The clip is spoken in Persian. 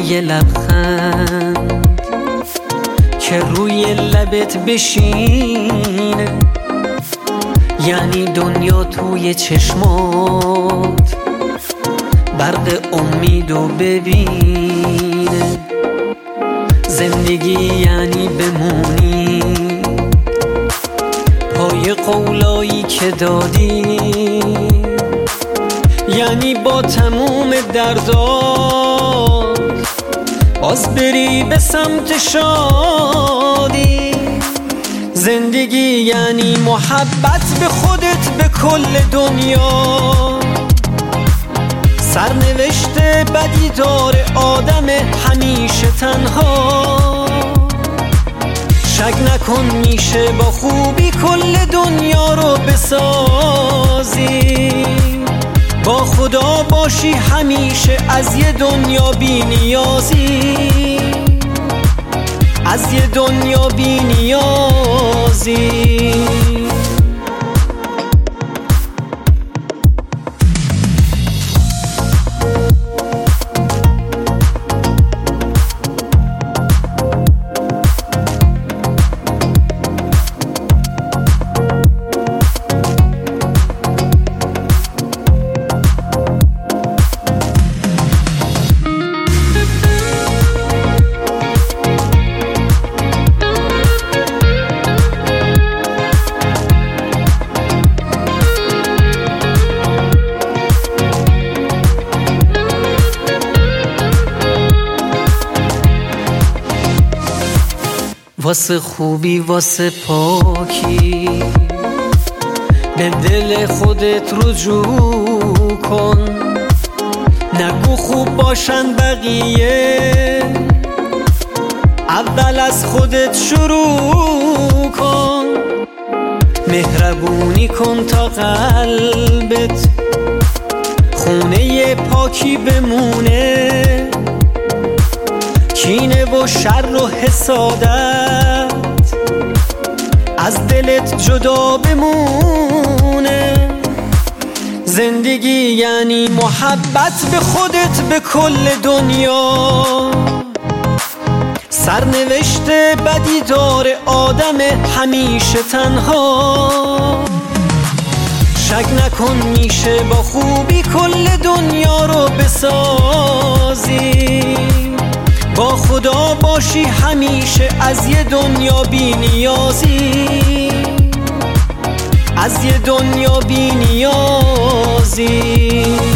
یه لبخند که روی لبت بشینه، یعنی دنیا توی چشمات برق امیدو ببینه. زندگی یعنی بمونی پای قولایی که دادی، یعنی با تموم دردات باز بری به سمت شادی. زندگی یعنی محبت به خودت، به کل دنیا. سرنوشت بدی داره آدم همیشه تنها، شک نکن میشه با خوبی کل دنیا رو بسازی. با خدا باشی همیشه از یه دنیا بی نیازی، از یه دنیا بی نیازی. واسه خوبی واسه پاکی به دل خودت رجوع کن، نگو خوب باشن بقیه، اول از خودت شروع کن. مهربونی کن تا قلبت خونه پاکی بمونه، کینه و شر و حسادت از دلت جدا بمونه. زندگی یعنی محبت به خودت، به کل دنیا. سرنوشت بدی داره آدم همیشه تنها، شک نکن میشه با خوبی کل دنیا رو بسازی. با خدا باشی همیشه از یه دنیا بی نیازی، از یه دنیا بی نیازی.